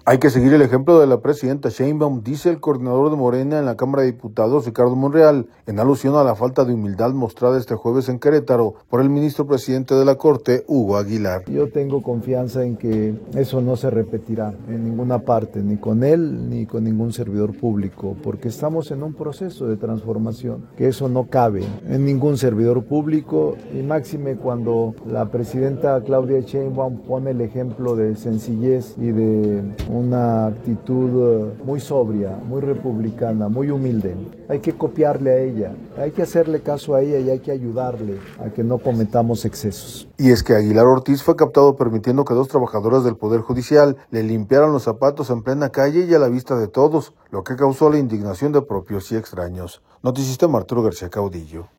Hay que seguir el ejemplo de la presidenta Sheinbaum, dice el coordinador de Morena en la Cámara de Diputados, Ricardo Monreal, en alusión a la falta de humildad mostrada este jueves en Querétaro por el ministro presidente de la Corte, Hugo Aguilar. Yo tengo confianza en que eso no se repetirá en ninguna parte, ni con él ni con ningún servidor público, porque estamos en un proceso de transformación, que eso no cabe en ningún servidor público, y máxime cuando la presidenta Claudia Sheinbaum pone el ejemplo de sencillez y de una actitud muy sobria, muy republicana, muy humilde. Hay que copiarle a ella, hay que hacerle caso a ella y hay que ayudarle a que no cometamos excesos. Y es que Aguilar Ortiz fue captado permitiendo que 2 trabajadoras del Poder Judicial le limpiaran los zapatos en plena calle y a la vista de todos, lo que causó la indignación de propios y extraños. Noticista Arturo García Caudillo.